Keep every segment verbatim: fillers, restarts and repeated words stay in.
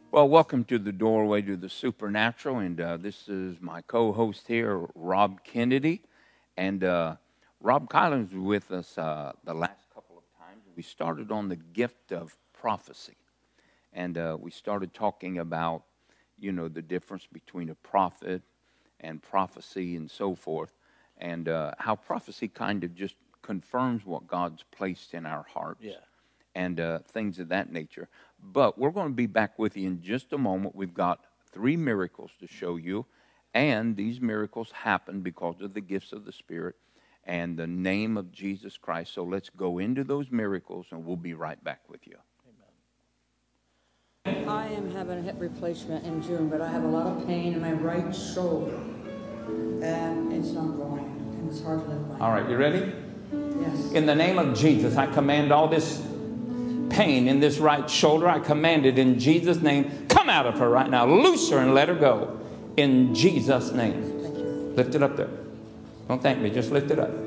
Well, welcome to the Doorway to the Supernatural, and uh, this is my co-host here, Rob Kennedy, and uh, Rob Collins was with us uh, the last couple of times. We started on the gift of prophecy, and uh, we started talking about, you know, the difference between a prophet and prophecy and so forth, and uh, how prophecy kind of just confirms what God's placed in our hearts. Yeah. And uh, things of that nature. But we're going to be back with you in just a moment. We've got three miracles to show you, and these miracles happen because of the gifts of the Spirit and the name of Jesus Christ. So let's go into those miracles, and we'll be right back with you. I am having a hip replacement in June, but I have a lot of pain in my right shoulder, and it's not going. And it's hard to lift my All right, you ready? Yes. In the name of Jesus, I command all this pain in this right shoulder. I command it in Jesus' name. Come out of her right now. Loose her and let her go. In Jesus' name. Thank you. Lift it up there. Don't thank me. Just lift it up.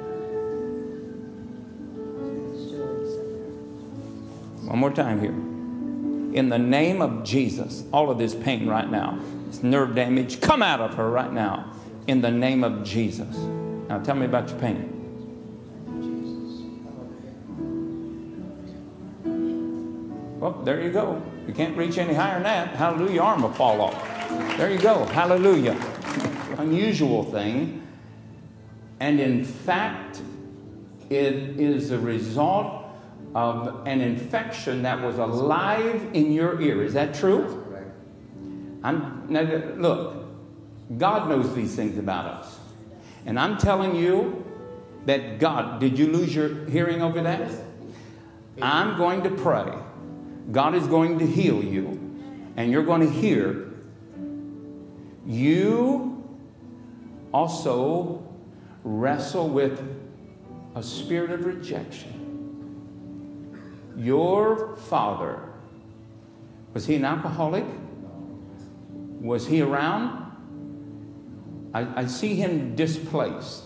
One more time here. In the name of Jesus, all of this pain right now, this nerve damage, come out of her right now. In the name of Jesus. Now tell me about your pain. Well, there you go. You can't reach any higher than that. Hallelujah, your arm will fall off. There you go. Hallelujah. Unusual thing. And in fact, it is a result of an infection that was alive in your ear. Is that true? I'm, now, look, God knows these things about us. And I'm telling you that God, did you lose your hearing over that? I'm going to pray. God is going to heal you, and you're going to hear. You also wrestle with a spirit of rejection. Your father, was he an alcoholic? Was he around? I, I see him displaced.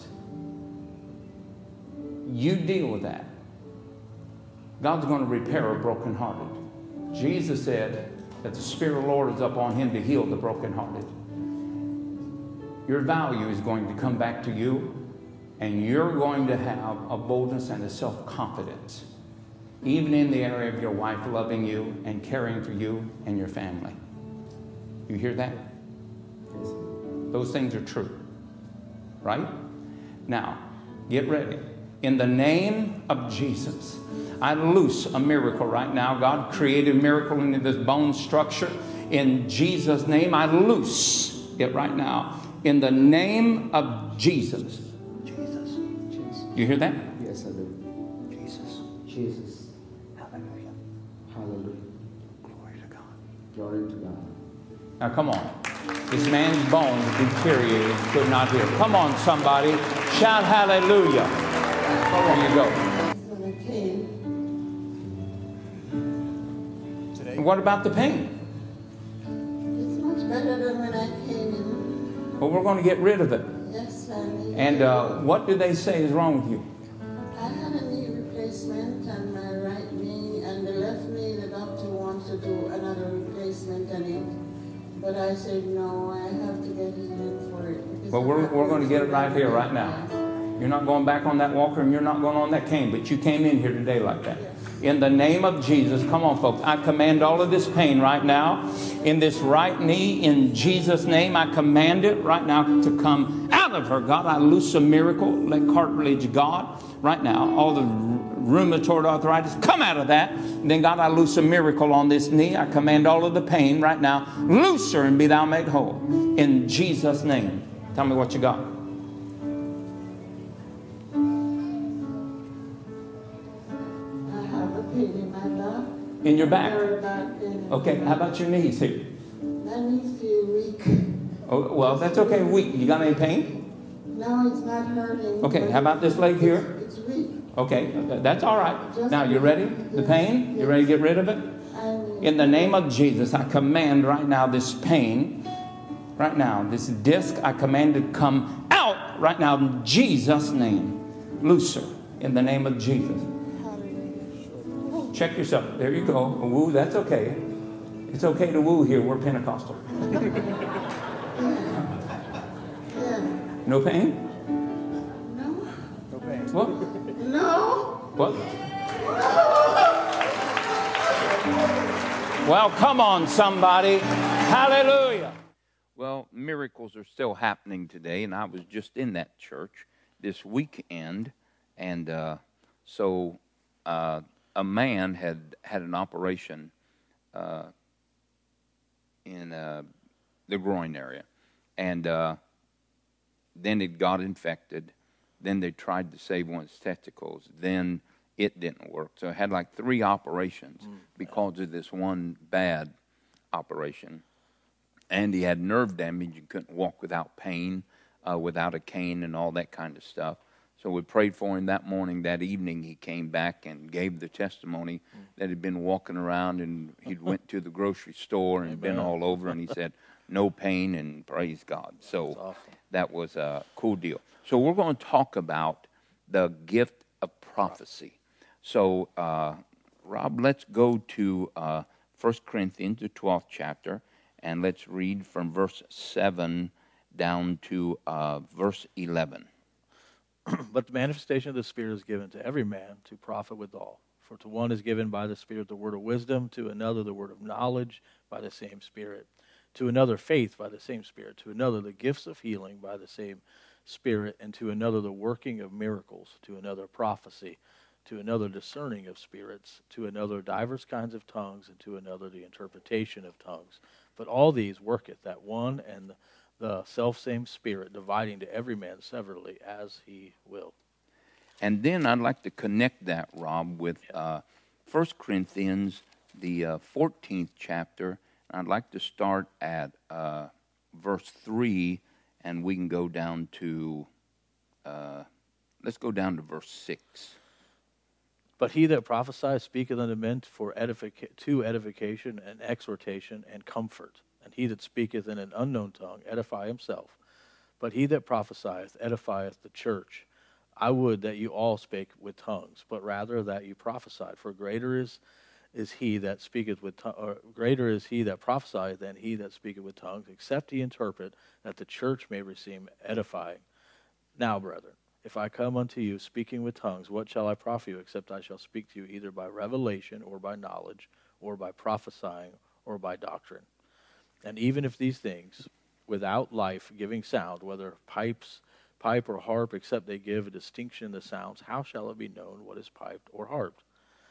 You deal with that. God's going to repair a brokenhearted. Jesus said that the Spirit of the Lord is upon him to heal the brokenhearted. Your value is going to come back to you, and you're going to have a boldness and a self-confidence, even in the area of your wife loving you and caring for you and your family. You hear that? Those things are true, right? Now, get ready. In the name of Jesus, I loose a miracle right now. God created a miracle into this bone structure. In Jesus' name, I loose it right now. In the name of Jesus. Jesus. Jesus. You hear that? Yes, I do. Jesus. Jesus. Hallelujah. Hallelujah. Glory to God. Glory to God. Now, come on. This man's bones deteriorated, could not hear. Come on, somebody. Shout hallelujah. There you go. When I came, And what about the pain? it's much better than when I came in. Well, we're going to get rid of it. Yes, Sammy. And uh, what do they say is wrong with you? I had a knee replacement on my right knee, and the left knee, the doctor wants to do another replacement on it. But I said, no, I have to get healing for it. because Well, I'm we're, not we're going to get it so right here, right now. You're not going back on that walker, and you're not going on that cane, but you came in here today like that. In the name of Jesus, come on, folks. I command all of this pain right now in this right knee. In Jesus' name, I command it right now to come out of her. God, I loose a miracle. Let cartilage, God, right now, all the rheumatoid arthritis, come out of that. And then, God, I loose a miracle on this knee. I command all of the pain right now. Loose her and be thou made whole. In Jesus' name. Tell me what you got. In my back. In your back? Very bad pain. Okay, how about your knees here? My knees feel weak. Oh, well, that's okay. Weak. You got any pain? No, it's not hurting. Okay, how about this leg here? It's weak. Okay, that's all right. Just Now, you ready? The pain? You ready to get rid of it? I'm In the name of Jesus, I command right now this pain, right now, this disc, I command it to come out right now in Jesus' name. Loose her in the name of Jesus. Check yourself. There you go. Woo, that's okay. It's okay to woo here. We're Pentecostal. Yeah. No pain? No. No pain. What? No. What? Well, come on, somebody. Hallelujah. Well, miracles are still happening today, and I was just in that church this weekend, and uh, so uh, a man had had an operation uh, in uh, the groin area, and uh, then it got infected. Then they tried to save one of his testicles. Then it didn't work. So I had like three operations mm, because of this one bad operation. And he had nerve damage. You couldn't walk without pain, uh, without a cane and all that kind of stuff. So we prayed for him that morning. That evening he came back and gave the testimony mm. that he'd been walking around and he'd went to the grocery store and Amen. Been all over. And he said, no pain, and praise God. So awesome. That was a cool deal. So we're going to talk about the gift of prophecy. So, uh, Rob, let's go to uh, First Corinthians, the twelfth chapter, and let's read from verse seven down to uh, verse eleven. But the manifestation of the Spirit is given to every man to profit withal. For to one is given by the Spirit the word of wisdom, to another the word of knowledge by the same Spirit, to another faith by the same Spirit, to another the gifts of healing by the same Spirit, and to another the working of miracles, to another prophecy, to another discerning of spirits, to another divers kinds of tongues, and to another the interpretation of tongues. But all these worketh that one and the selfsame Spirit, dividing to every man severally as he will. And then I'd like to connect that, Rob, with uh, First Corinthians, the uh, fourteenth chapter. I'd like to start at uh, verse three, and we can go down to, uh, let's go down to verse six. But he that prophesies speaketh unto men for edific- to edification and exhortation and comfort. And he that speaketh in an unknown tongue edify himself. But he that prophesieth edifieth the church. I would that you all spake with tongues, but rather that you prophesied. For greater is is he that speaketh with tongues, or greater is he that prophesieth than he that speaketh with tongues, except he interpret, that the church may receive edifying. Now, brethren, if I come unto you speaking with tongues, what shall I profit you, except I shall speak to you either by revelation, or by knowledge, or by prophesying, or by doctrine? And even if these things, without life giving sound, whether pipes, pipe or harp, except they give a distinction in the sounds, how shall it be known what is piped or harped?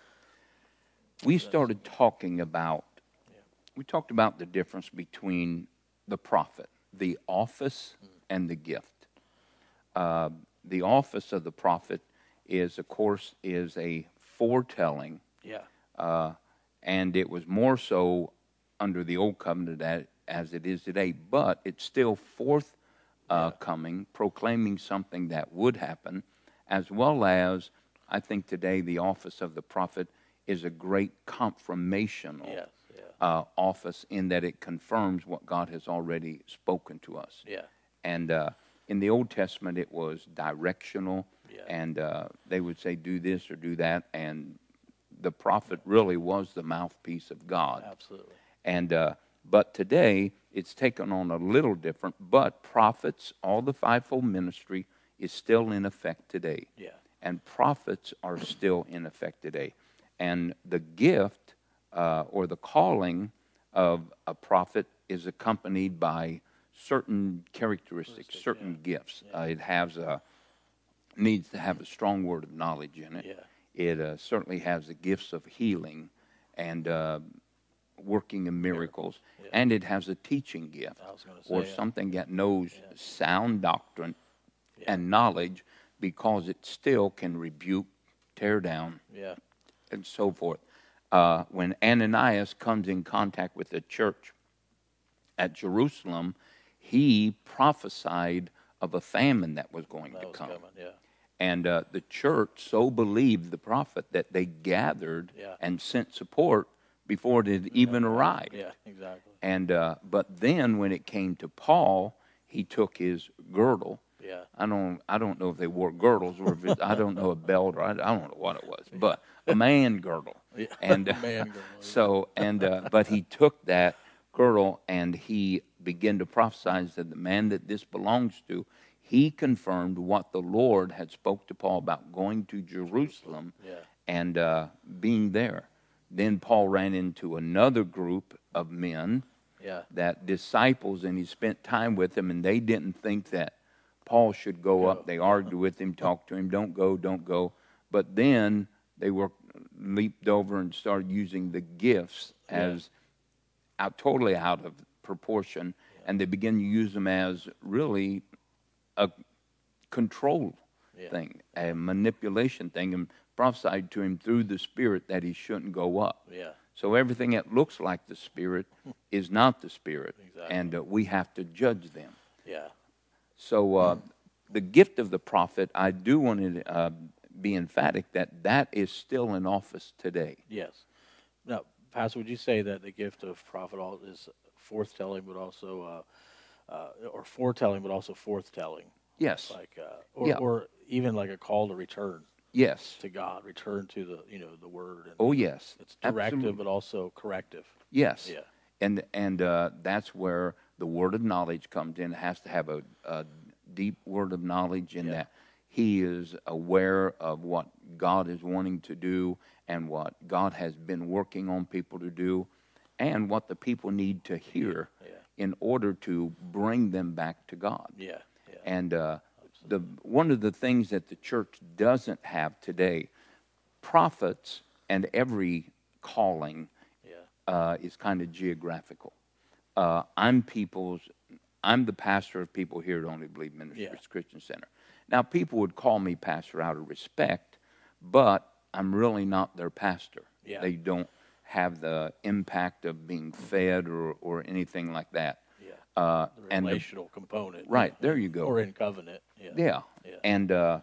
We started talking about, yeah. we talked about the difference between the prophet, the office, mm. and the gift. Uh, the office of the prophet is, of course, is a foretelling. Yeah. Uh, and it was more so under the old covenant as it is today, but it's still forth uh, yeah. coming, proclaiming something that would happen, as well as, I think today, the office of the prophet is a great confirmational yes, yeah. uh, office in that it confirms what God has already spoken to us. Yeah. And uh, in the Old Testament, it was directional, yeah. and uh, they would say, do this or do that, and the prophet really was the mouthpiece of God. Absolutely. And uh, but today, it's taken on a little different, but prophets, all the fivefold ministry is still in effect today. Yeah. And prophets are still in effect today. And the gift uh, or the calling of a prophet is accompanied by certain characteristics, certain yeah. gifts. Yeah. Uh, it has a needs to have a strong word of knowledge in it. Yeah. It uh, certainly has the gifts of healing and uh, working in miracles, yeah. and it has a teaching gift I was gonna say, or yeah. something that knows yeah. sound doctrine yeah. and knowledge, because it still can rebuke, tear down, yeah. and so forth. Uh, when Ananias comes in contact with the church at Jerusalem, he prophesied of a famine that was going that to was come. Coming, yeah. And uh, the church so believed the prophet that they gathered yeah. and sent support before it had even yeah. arrived. Yeah, exactly. And uh, but then when it came to Paul, he took his girdle. Yeah. I don't I don't know if they wore girdles or if it, I don't know a belt or I, I don't know what it was, but a man girdle. Yeah. And uh, Man girdle, yeah. so, and uh, but he took that girdle and he began to prophesy and said, the man that this belongs to, he confirmed what the Lord had spoke to Paul about going to Jerusalem Yeah. and uh, being there. Then Paul ran into another group of men, Yeah. that disciples, and he spent time with them, and they didn't think that Paul should go, Go. up. They argued with him, talked to him, don't go, don't go. But then they were leaped over and started using the gifts Yeah. as out, totally out of proportion, Yeah. and they began to use them as really a control Yeah. thing, a manipulation thing, and prophesied to him through the Spirit that he shouldn't go up. Yeah. So everything that looks like the Spirit is not the Spirit, Exactly. and uh, we have to judge them. Yeah. So uh, the gift of the prophet, I do want to uh, be emphatic that that is still in office today. Yes. Now, Pastor, would you say that the gift of prophet al- is forthtelling, but also, uh, uh, or foretelling, but also forthtelling? Yes. Like, uh, or, Yeah. or even like a call to return Yes. to God, return to the, you know, the Word. And Oh, yes. It's directive, Absolutely. but also corrective. Yes. Yeah. And and uh, that's where the word of knowledge comes in. It has to have a, a deep word of knowledge in Yeah. that he is aware of what God is wanting to do and what God has been working on people to do and what the people need to hear Yeah. in order to bring them back to God. Yeah. Yeah. And uh, the one of the things that the church doesn't have today, prophets and every calling Yeah. uh, is kind of geographical. Uh, I'm people's, I'm the pastor of People Here at Only Believe Ministries Yeah. Christian Center. Now, people would call me pastor out of respect, but I'm really not their pastor. Yeah. They don't have the impact of being fed or, or anything like that. Yeah. Uh, The and the- relational component. right, Yeah. there you go. Or in covenant. Yeah. Yeah. Yeah. And uh,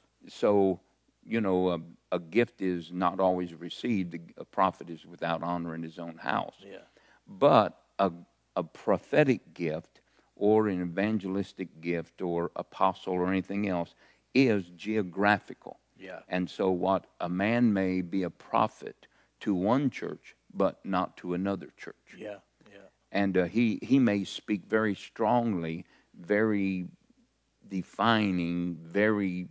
so, you know, a, a gift is not always received. A prophet is without honor in his own house. Yeah. But a, a prophetic gift or an evangelistic gift or apostle or anything else is geographical. Yeah. And so what a man may be a prophet to one church, but not to another church. Yeah. Yeah. And uh, he, he may speak very strongly, very defining, very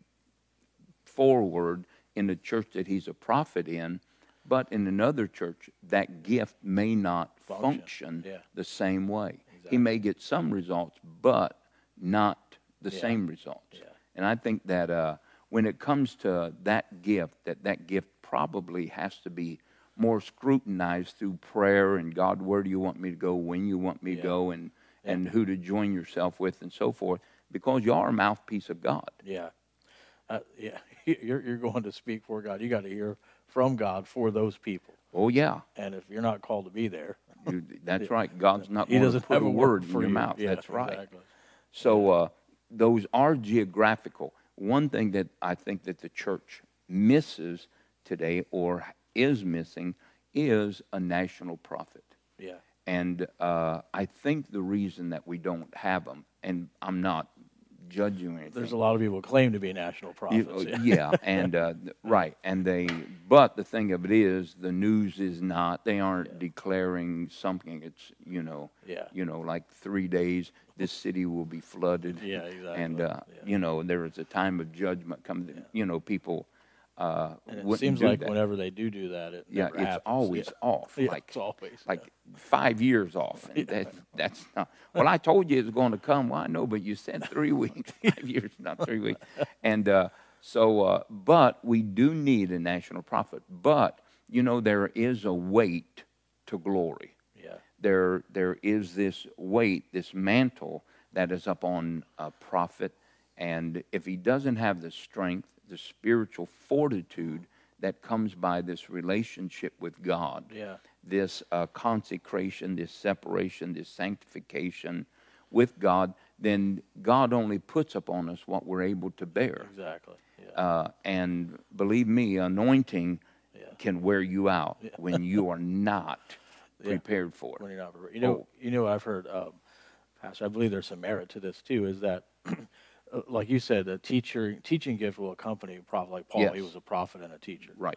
forward in the church that he's a prophet in, but in another church, that gift may not Function. function, Yeah. the same way. Exactly. He may get some results, but not the Yeah. same results. Yeah. And I think that uh, when it comes to that gift, that that gift probably has to be more scrutinized through prayer and God, where do you want me to go, when you want me to Yeah. go, and, Yeah. and who to join yourself with and so forth, because you are a mouthpiece of God. Yeah. Uh, yeah. You're, you're going to speak for God. You got to hear from God for those people. Oh, yeah. And if you're not called to be there, You, that's right. God's not He going to doesn't put have a a word word in for your you. mouth. Yeah, That's right. exactly. So uh, those are geographical. One thing that I think that the church misses today or is missing is a national prophet. Yeah. And uh, I think the reason that we don't have them, and I'm not judging anything. There's a lot of people who claim to be national You- prophets. uh, yeah, and uh, th- right, and they. But the thing of it is, the news is not. They aren't Yeah. declaring something. It's you know, Yeah. you know, like three days, this city will be flooded. Yeah, exactly. And uh, Yeah. you know, there is a time of judgment coming. Yeah. You know, people. Uh, And it wouldn't seems do like that. whenever they do do that, it Yeah, never it's happens. always Yeah. off. Yeah, like it's always like yeah. five years off, and that, that's not. Well, I told you it was going to come. Well, I know, but you said three weeks, five years, not three weeks, and uh, so. Uh, but we do need a national prophet. But you know, there is a weight to glory. Yeah. There, there is this weight, this mantle that is upon a prophet, and if he doesn't have the strength, the spiritual fortitude that comes by this relationship with God, Yeah. this uh, consecration, this separation, this sanctification with God, then God only puts upon us what we're able to bear. Exactly. Yeah. Uh, and believe me, anointing Yeah. can wear you out Yeah. when you are not Yeah. prepared for When it. you're not prepared. You know, Oh. you know, I've heard, um, Pastor. I believe there's some merit to this too. Is that, uh, like you said, the teacher teaching gift will accompany a prophet like Paul. Yes. He was a prophet and a teacher. Right.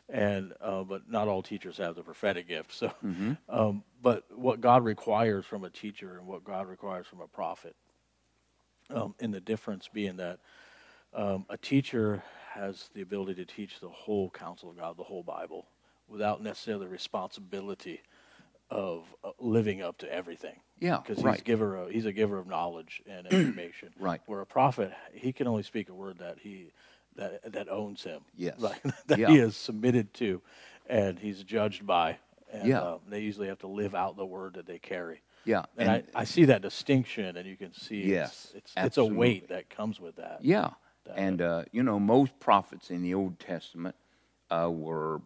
and uh, but not all teachers have the prophetic gift. So, Mm-hmm. um, but what God requires from a teacher and what God requires from a prophet, um, and the difference being that um, a teacher has the ability to teach the whole counsel of God, the whole Bible, without necessarily the responsibility of uh, living up to everything. Yeah, Because right. he's giver of, he's a giver of knowledge and information. Right. Where a prophet, he can only speak a word that he that that owns him. Yes. Like, that Yeah. he is submitted to, and he's judged by. And Yeah. uh, they usually have to live out the word that they carry. Yeah. And, I, I see that distinction, and you can see Yes, it's it's, it's a absolutely. weight that comes with that. Yeah. That- And, uh, you know, most prophets in the Old Testament uh, were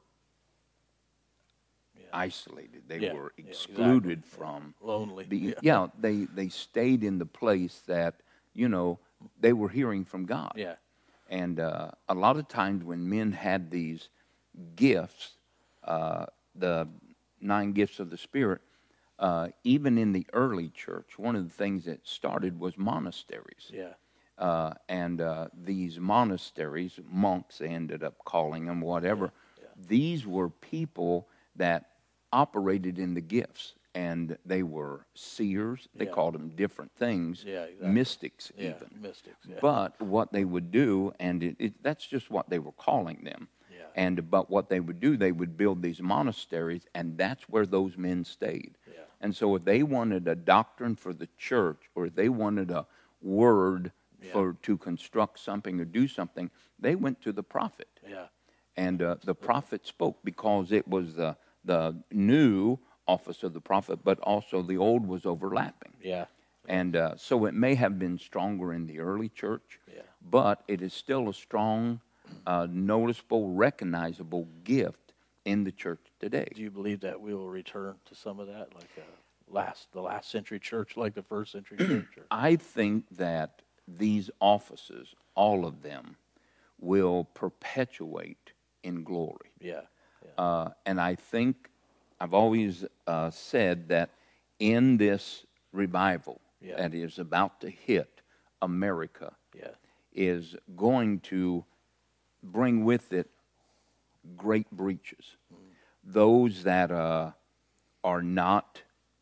Yeah. isolated. They Yeah, were yeah, excluded exactly. from. Lonely. Be, yeah. yeah, they, they stayed in the place that, you know, they were hearing from God. Yeah. And uh, a lot of times when men had these gifts, uh, the nine gifts of the Spirit, uh, even in the early church, one of the things that started was monasteries. Yeah. Uh, and uh, these monasteries, monks they ended up calling them, whatever, Yeah, yeah. these were people that operated in the gifts. And they were seers. They Yeah. called them different things. Yeah, exactly. Mystics, Yeah, even. mystics. Yeah. But what they would do, and it, it, that's just what they were calling them. Yeah. And but what they would do, they would build these monasteries, and that's where those men stayed. Yeah. And so, if they wanted a doctrine for the church, or if they wanted a word Yeah. for to construct something or do something, they went to the prophet. Yeah. And uh, the prophet spoke because it was the the new office of the prophet, but also the old was overlapping. Yeah. And uh, so it may have been stronger in the early church, Yeah. but it is still a strong, uh, noticeable, recognizable gift in the church today. Do you believe that we will return to some of that, like uh, last the last century church, like the first century church? Or? I think that these offices, all of them, will perpetuate in glory. Yeah. Yeah. Uh, and I think I've always uh, said that in this revival Yeah. that is about to hit America Yeah. is going to bring with it great breaches. Those that uh, are not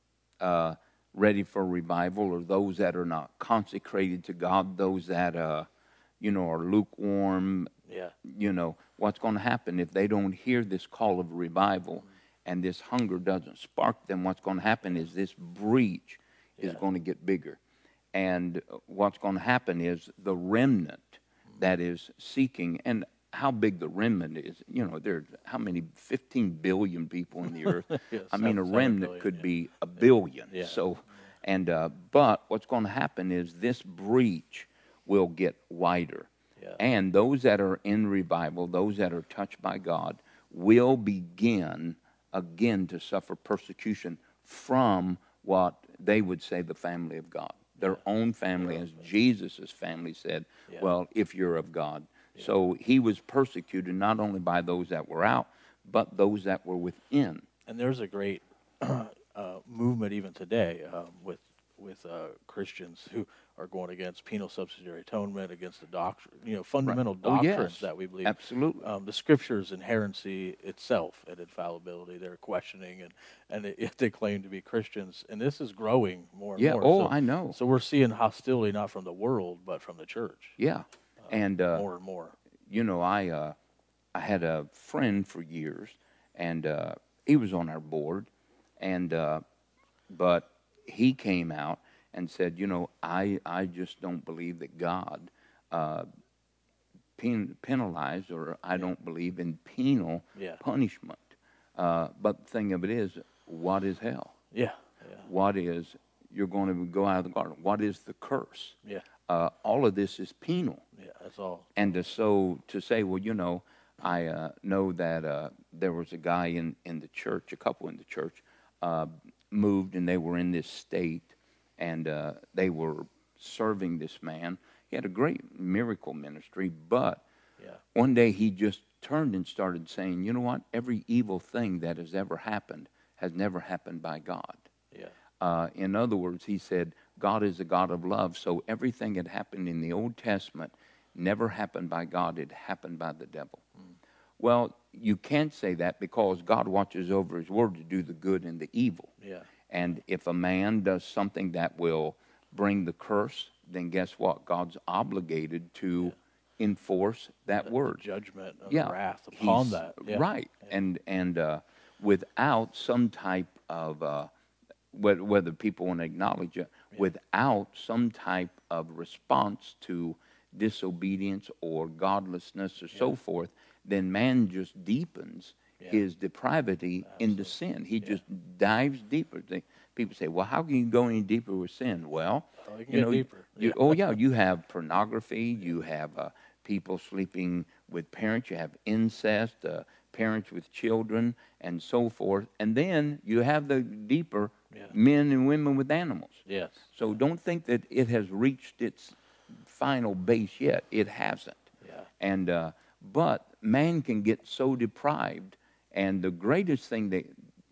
uh, ready for revival, or those that are not consecrated to God, those that uh, you know are lukewarm. Yeah. You know what's going to happen if they don't hear this call of revival, and this hunger doesn't spark them. What's going to happen is this breach is Yeah. going to get bigger, and what's going to happen is the remnant that is seeking, and how big the remnant is, you know, there's how many, fifteen billion people in the earth. Yeah, I mean, a seven- seven remnant billion, could yeah. be a billion. Yeah. So, and, uh, but what's going to happen is this breach will get wider. Yeah. And those that are in revival, those that are touched by God, will begin again to suffer persecution from what they would say the family of God. Their own family, as Jesus' family said, Yeah. well, if you're of God. So he was persecuted not only by those that were out, but those that were within. And there's a great uh, movement even today um, with with uh, Christians who are going against penal subsidiary atonement, against the doctrine, you know, fundamental Oh, yes. doctrines that we believe. Absolutely. Um, the Scriptures' inerrancy itself and infallibility, they're questioning, and and they, they claim to be Christians, and this is growing more and Yeah, more. oh, so, I know. So we're seeing hostility not from the world, but from the church. Yeah. And, uh, more and more. you know, I uh, I had a friend for years, and uh, he was on our board, and uh, but he came out and said, you know, I, I just don't believe that God uh, pen, penalized, or I don't believe in penal Yeah. punishment. Uh, but the thing of it is, what is hell? Yeah, yeah, What is, you're going to go out of the garden? What is the curse? yeah, Uh, all of this is penal. yeah. That's all. And to, so to say, well, you know, I uh, know that uh, there was a guy in, in the church, a couple in the church, uh, moved and they were in this state, and uh, they were serving this man. He had a great miracle ministry, but Yeah, one day he just turned and started saying, you know what, every evil thing that has ever happened has never happened by God. yeah, Uh, in other words, he said, God is a God of love, so everything that happened in the Old Testament never happened by God, it happened by the devil. Well, you can't say that because God watches over his word to do the good and the evil. Yeah. And if a man does something that will bring the curse, then guess what? God's obligated to enforce that The word. judgment and Yeah, wrath upon he's- that. Yeah. Right. And and uh, without some type of, uh, whether, whether people want to acknowledge it, without some type of response to disobedience or godlessness or so forth, then man just deepens Yeah. his depravity into sin. He just dives deeper. They, people say, well, how can you go any deeper with sin? Well, Oh, you can you get know, deeper. you, Yeah. oh yeah, you have pornography, you have uh, people sleeping with parents, you have incest, uh, parents with children, and so forth. And then you have the deeper Yeah. men and women with animals. Yes. So don't think that it has reached its final base yet. It hasn't. Yeah. And uh, but man can get so deprived, and the greatest thing that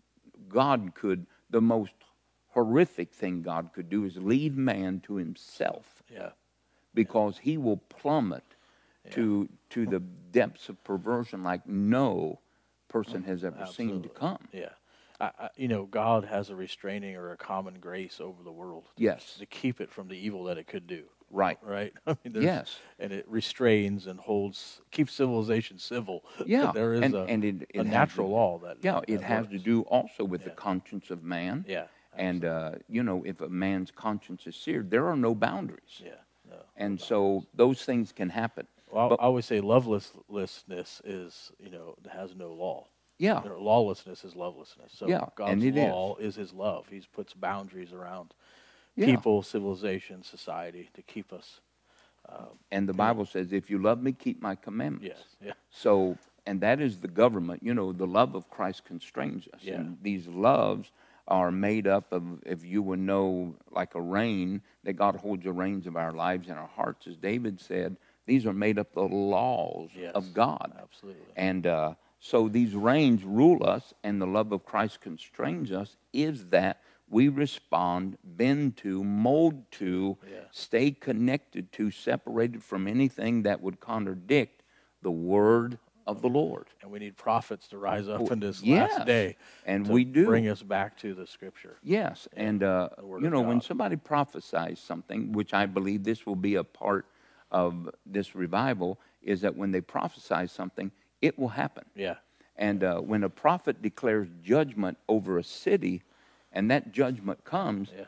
God could, the most horrific thing God could do is lead man to himself, Yeah. because he will plummet to to the depths of perversion like no person has ever seen to Absolutely. come. Yeah. I, I, you know, God has a restraining or a common grace over the world. to- Yes. To keep it from the evil that it could do. Right. Right. I mean, there's- Yes. And it restrains and holds, keeps civilization civil. Yeah. There is and, a, and it, it a has natural to, law that. Yeah, that it has to works. do also with the Yeah. conscience of man. Yeah. And, uh, you know, if a man's conscience is seared, there are no boundaries. Yeah. No, And no so those things can happen. Well, But- I always say lovelessness is, you know, has no law. Yeah. You know, lawlessness is lovelessness. So Yeah, God's and it is. law is. His love. He puts boundaries around Yeah. people, civilization, society to keep us. And the Bible says, if you love me, keep my commandments. Yes. Yeah. So, and that is the government. You know, the love of Christ constrains us. Yeah. And these loves are made up of, if you would know, like a rein, that God holds the reins of our lives and our hearts. As David said, these are made up of the laws Yes. of God. Absolutely. And uh, so these reins rule us, and the love of Christ constrains us, is that we respond, bend to, mold to, Yeah. stay connected to, separated from anything that would contradict the word of the Lord. And we need prophets to rise up in this Yes. last day. And to we do. bring us back to the Scripture. Yes, and uh, the Word you of know, when God. somebody prophesies something, which I believe this will be a part of this revival, is that when they prophesy something, it will happen. Yeah. And uh, when a prophet declares judgment over a city, and that judgment comes, Yeah.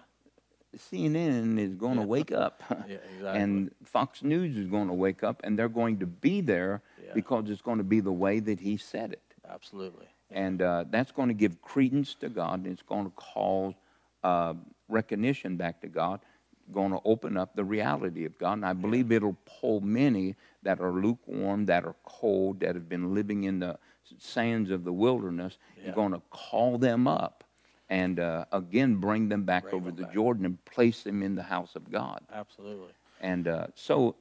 C N N is going to Yeah. wake up. Yeah, exactly. And Fox News is going to wake up, and they're going to be there Yeah. because it's going to be the way that he said it. Absolutely. And uh, that's going to give credence to God, and it's going to cause uh, recognition back to God, going to open up the reality of God. And I believe it'll pull many that are lukewarm, that are cold, that have been living in the sands of the wilderness. Yeah. You're going to call them up and, uh, again, bring them back Bring over them the back. Jordan and place them in the house of God. Absolutely. And uh, so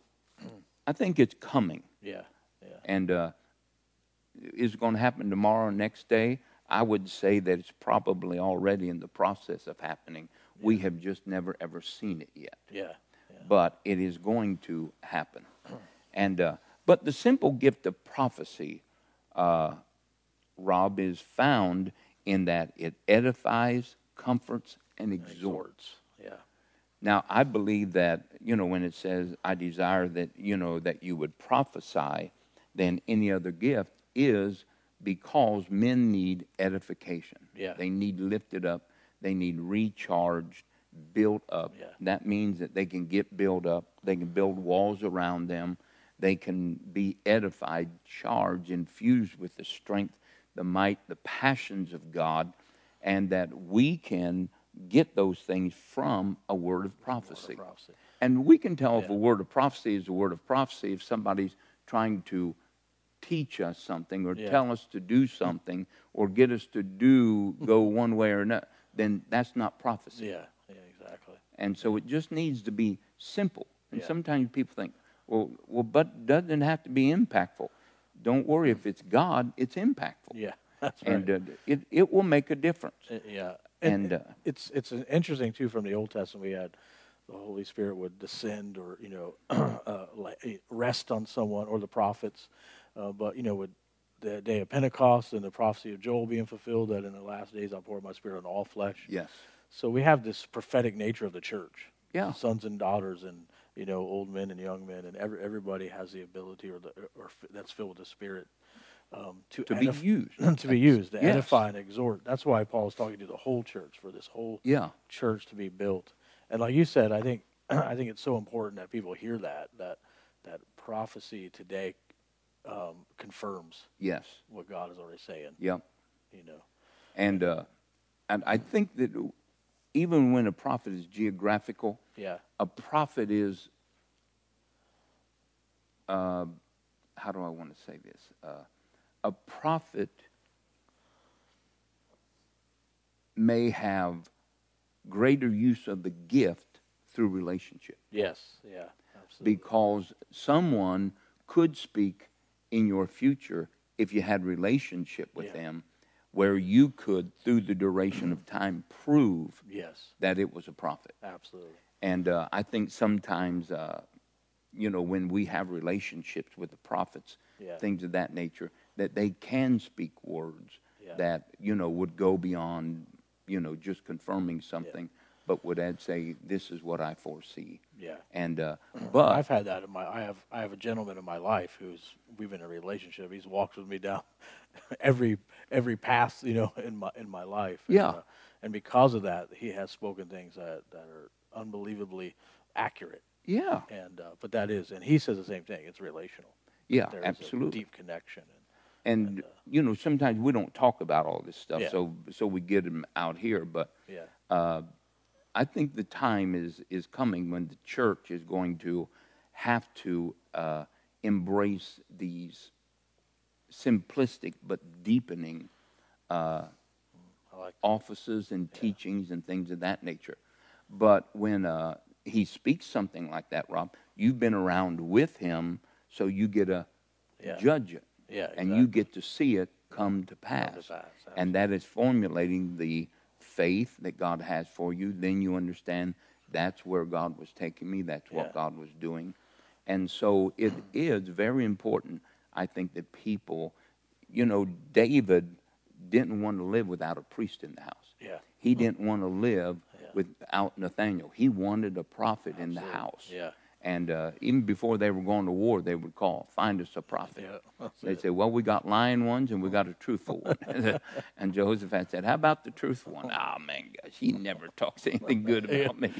I think it's coming. Yeah. Yeah. And uh, is it going to happen tomorrow or next day? I would say that it's probably already in the process of happening. We have just never, ever seen it yet. Yeah. Yeah. But it is going to happen. And uh, but the simple gift of prophecy, uh, Rob, is found in that it edifies, comforts, and exhorts. Yeah. Now, I believe that, you know, when it says, I desire that, you know, that you would prophesy, then any other gift is because men need edification. Yeah. They need lifted up. They need recharged, built up. Yeah. That means that they can get built up. They can build walls around them. They can be edified, charged, infused with the strength, the might, the passions of God, and that we can get those things from a word of prophecy. prophecy. And we can tell if Yeah. a word of prophecy is a word of prophecy if somebody's trying to teach us something or Yeah. tell us to do something or get us to do go one way or another, then that's not prophecy. Yeah. Yeah. Exactly. And so it just needs to be simple. And Yeah. sometimes people think, well, well, but doesn't have to be impactful. Don't worry, if it's God, it's impactful. Yeah. That's right. And uh, it, it will make a difference. Uh, yeah, And, and, uh, it's it's an interesting too from the Old Testament. We had the Holy Spirit would descend, or you know, uh, like rest on someone, or the prophets, uh, but you know would the day of Pentecost and the prophecy of Joel being fulfilled, that in the last days I'll pour my spirit on all flesh. Yes. So we have this prophetic nature of the church. Yeah. Sons and daughters, and you know, old men and young men, and every, everybody has the ability, or the or that's filled with the Spirit, um, to To edif- be used. to be used, to Yes. edify and exhort. That's why Paul is talking to the whole church, for this whole Yeah. church to be built. And like you said, I think I think it's so important that people hear that that that prophecy today um, confirms Yes. what God is already saying. Yep. You know. And uh, and I think that even when a prophet is geographical, Yeah. a prophet is, uh, how do I want to say this? Uh, a prophet may have greater use of the gift through relationship, Yes. Yeah. Absolutely. because someone could speak in your future if you had relationship with Yeah. them, where you could, through the duration of time, prove Yes. that it was a prophet. Absolutely. And uh, I think sometimes, uh, you know, when we have relationships with the prophets, Yeah. things of that nature, that they can speak words Yeah. that, you know, would go beyond, you know, just confirming something, but would add, say, this is what I foresee. Yeah. And, uh, But but, I've had that in my. I have. I have a gentleman in my life who's. We've been in a relationship. He's walked with me down every every path, you know, in my in my life. And, Yeah. uh, and because of that, he has spoken things that that are unbelievably accurate. yeah, And uh, but that is, and he says the same thing. It's relational. yeah, There is absolutely. a deep connection. And, and, uh, you know, sometimes we don't talk about all this stuff, Yeah. so so we get them out here, but And, yeah. uh, I think the time is, is coming when the church is going to have to uh, embrace these simplistic but deepening uh, I like. offices and teachings and things of that nature. But when uh, he speaks something like that, Rob, you've been around with him, so you get to Yeah. judge it. Yeah. And you exactly. get to see it come to pass. pass, And that is formulating the faith that God has for you. Then you understand that's where God was taking me, that's what Yeah. God was doing. And so it is very important, I think, that people, you know, David didn't want to live without a priest in the house. Yeah. He didn't want to live Yeah. without Nathaniel. He wanted a prophet in the Absolutely. house. Yeah. And uh, even before they were going to war, they would call, find us a prophet. Yeah. That's They'd it. say, well, we got lying ones and we got a truthful one. And Jehoshaphat said, how about the truthful one? Ah, man, gosh, he never talks anything good about me.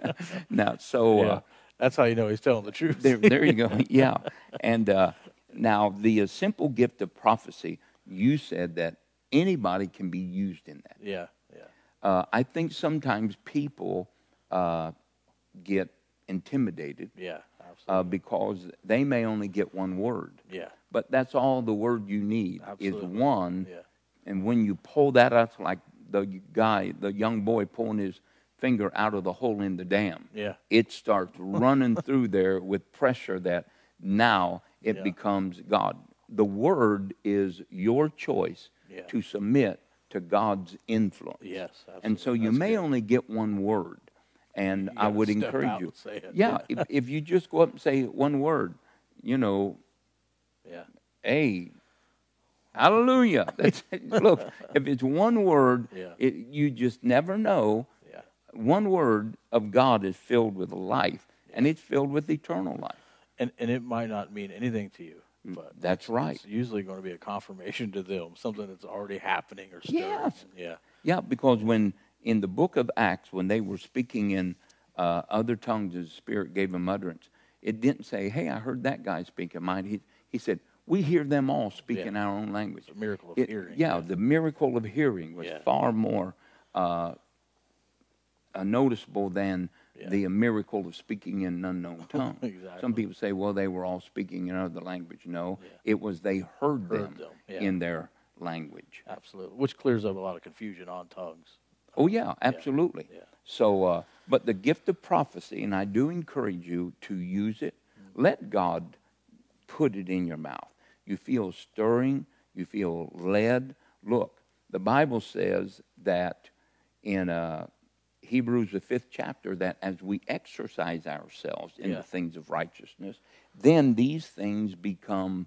Now, so Yeah. uh, That's how you know he's telling the truth. there, there you go. Yeah. And uh, now the uh, simple gift of prophecy, you said that anybody can be used in that. Yeah. Yeah. Uh, I think sometimes people uh, get intimidated Yeah. Absolutely. uh, because they may only get one word. yeah. But that's all the word you need Absolutely. is one. Yeah. And when you pull that out, it's like the guy, the young boy pulling his finger out of the hole in the dam. Yeah. It starts running through there with pressure that now it Yeah. becomes God. The word is your choice Yeah. to submit to God's influence. Yes. And so absolutely. you That's may good. only get one word. And You I gotta would step encourage out you. and say it. Yeah, if, if you just go up and say one word, you know, Yeah. hey, hallelujah. That's, look, if it's one word, Yeah. it, you just never know. Yeah. One word of God is filled with life, and it's filled with eternal life. And and it might not mean anything to you, but That's it's, right. It's usually going to be a confirmation to them, something that's already happening or stirring. Yes. Yeah. Yeah, because when in the book of Acts, when they were speaking in uh, other tongues as the Spirit gave them utterance, it didn't say, hey, I heard that guy speaking mine. He, he said, we hear them all speaking Yeah. our own language. It's a miracle of It- hearing. Yeah, the miracle of hearing was Yeah. far more uh, uh, noticeable than Yeah. the miracle of speaking in an unknown tongue. Exactly. Some people say, well, they were all speaking in another language. No, Yeah. it was they heard, Heard them, them, yeah. in their language. Absolutely. Which clears up a lot of confusion on tongues. Oh, yeah, absolutely. Yeah. So, uh, but the gift of prophecy, and I do encourage you to use it, let God put it in your mouth. You feel stirring, you feel led. Look, the Bible says that in uh, Hebrews, the fifth chapter, that as we exercise ourselves in Yeah. the things of righteousness, then these things become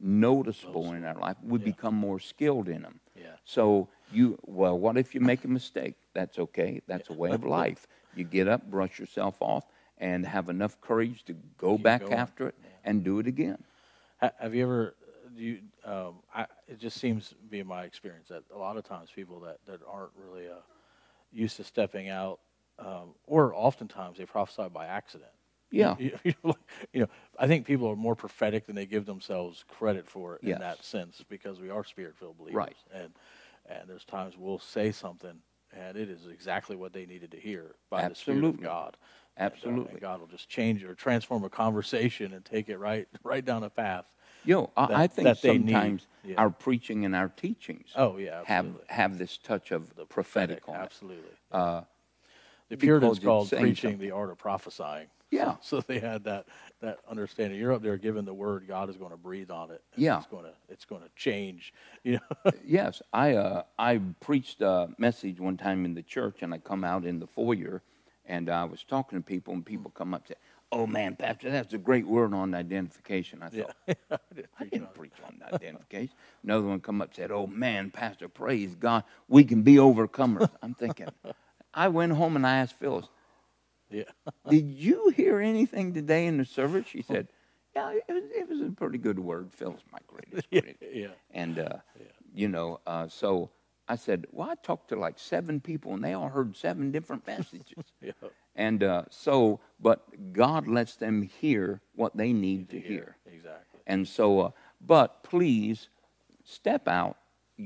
noticeable in our life. We Yeah. become more skilled in them. Yeah. So you, well, what if you make a mistake? That's okay. That's a way of life. You get up, brush yourself off, and have enough courage to go Keep back going. after it and do it again. Ha- Have you ever? Do you? Um, I, it just seems to be my experience that a lot of times people that, that aren't really uh, used to stepping out, um, or oftentimes they prophesy by accident. Yeah. You, you, know, like, you know, I think people are more prophetic than they give themselves credit for Yes. in that sense because we are spirit-filled believers. Right. And and there's times we'll say something and it is exactly what they needed to hear by the Spirit of Absolutely. God. And, uh, Absolutely. and God will just change or transform a conversation and take it right right down a path. Yo, I, that- I think that they need. sometimes Yeah. our preaching and our teachings Oh yeah, have absolutely. have this touch of The prophetic on it. absolutely. Uh, The because Puritans it's called saying preaching something. the art of prophesying. Yeah. So, so they had that, that understanding. You're up there giving the word, God is going to breathe on it. and Yeah. It's going to it's going to change. You know. Yes, I uh, I preached a message one time in the church, and I come out in the foyer, and I was talking to people, and people come up and say, "Oh man, Pastor, that's a great word on identification." I thought, Yeah. I didn't I preach didn't on it. preach on identification. Another one come up and said, "Oh man, Pastor, praise God, we can be overcomers." I'm thinking, I went home and I asked Phyllis, Yeah. "Did you hear anything today in the service?" She said, "Yeah, it was, it was a pretty good word. Phyllis, my greatest Yeah. critic." Yeah. And, uh, Yeah. you know, uh, so I said, well, I talked to like seven people, and they all heard seven different messages. Yeah. And uh, so, but God lets them hear what they need to To hear. Exactly. And so, uh, but please step out,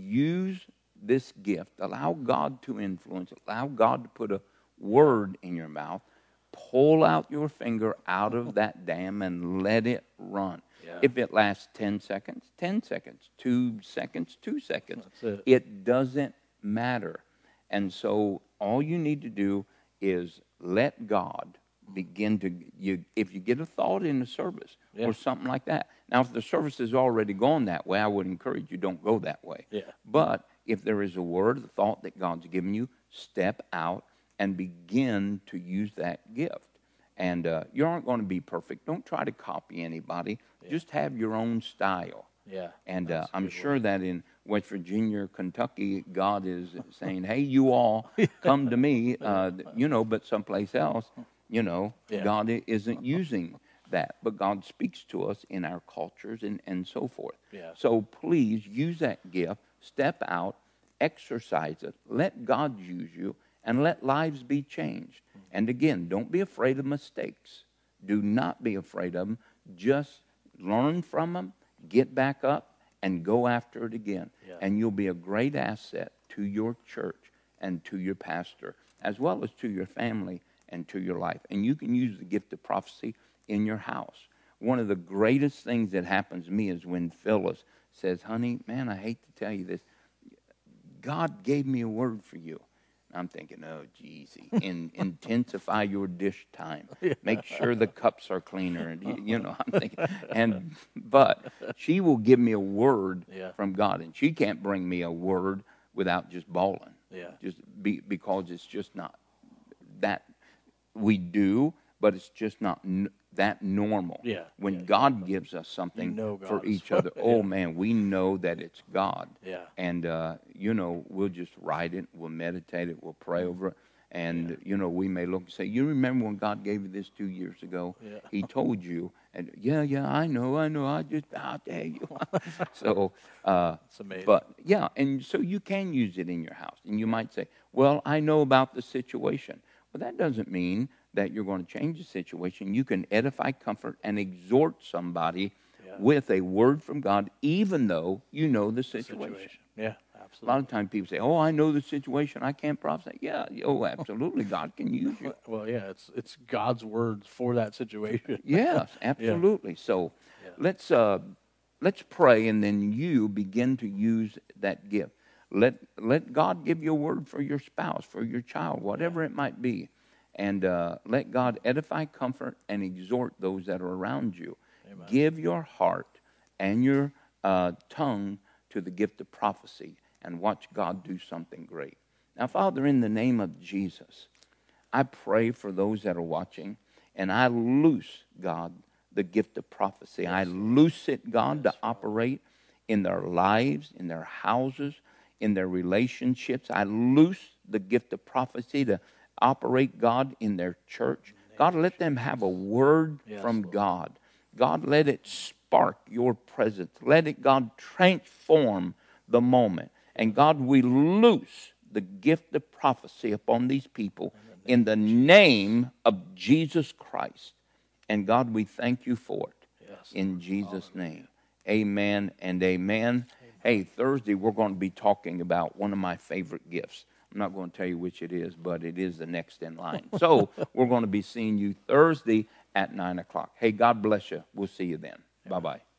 use this gift, allow God to influence, allow God to put a word in your mouth, pull out your finger out of that dam and let it run. Yeah. If it lasts ten seconds, ten seconds, two seconds, two seconds, That's it. it doesn't matter. And so all you need to do is let God begin to, you, if you get a thought in the service Yeah. or something like that. Now, if the service has already gone that way, I would encourage you, don't go that way. Yeah. But if there is a word, a thought that God's given you, step out and begin to use that gift. And uh, you aren't going to be perfect. Don't try to copy anybody. Yeah. Just have your own style. Yeah. And uh, That's a I'm good sure word. that in West Virginia or Kentucky, God is saying, hey, you all, come to me, uh, you know, but someplace else, you know, Yeah. God i- isn't using that. But God speaks to us in our cultures and, and so forth. Yeah. So please use that gift, step out, exercise it, let God use you, and let lives be changed. And again, don't be afraid of mistakes. Do not be afraid of them. Just learn from them, get back up, and go after it again. Yeah. And you'll be a great asset to your church and to your pastor, as well as to your family and to your life. And you can use the gift of prophecy in your house. One of the greatest things that happens to me is when Phyllis says, honey, man, I hate to tell you this. God gave me a word for you. I'm thinking, oh, geez, in, intensify your dish time. Make sure the cups are cleaner. And, you, you know, I'm thinking, and, but she will give me a word Yeah. from God. And she can't bring me a word without just bawling. Yeah. Just be, because it's just not that we do, but it's just not n- that normal. Yeah, When yeah, God gives us something You know for God is- each other, oh Yeah. man, we know that it's God. Yeah. And, uh, you know, we'll just write it, we'll meditate it, we'll pray over it. And, you know, we may look and say, you remember when God gave you this two years ago? Yeah. He told you. And, yeah, yeah, I know, I know. I just, I'll tell you. so, uh, It's amazing. but, yeah, and so you can use it in your house. And you might say, well, I know about the situation. But that doesn't mean that you're going to change the situation. You can edify, comfort, and exhort somebody Yeah. with a word from God, even though you know the situation. Situation. Yeah, A lot absolutely. of times people say, oh, I know the situation. I can't prophesy. Yeah, oh, absolutely. God can use you. Well, yeah, it's it's God's words for that situation. Yes, absolutely. So Yeah. let's uh, let's pray, and then you begin to use that gift. Let let God give you a word for your spouse, for your child, whatever it might be, and uh, let God edify, comfort, and exhort those that are around you. Amen. Give your heart and your uh, tongue to the gift of prophecy, and watch God do something great. Now, Father, in the name of Jesus, I pray for those that are watching, and I loose, God, the gift of prophecy. I loose it, God, to operate in their lives, in their houses, in their relationships. I loose the gift of prophecy to operate, God, in their church. God, let them have a word Yes, from Lord. God. God, let it spark your presence. Let it, God, transform the moment. And God, we loose the gift of prophecy upon these people in the name of Jesus Christ. And God, we thank you for it. Yes, In Jesus' name. Amen and amen. Hey, Thursday we're going to be talking about one of my favorite gifts. I'm not going to tell you which it is, but it is the next in line. So we're going to be seeing you Thursday at nine o'clock. Hey, God bless you. We'll see you then. Bye-bye.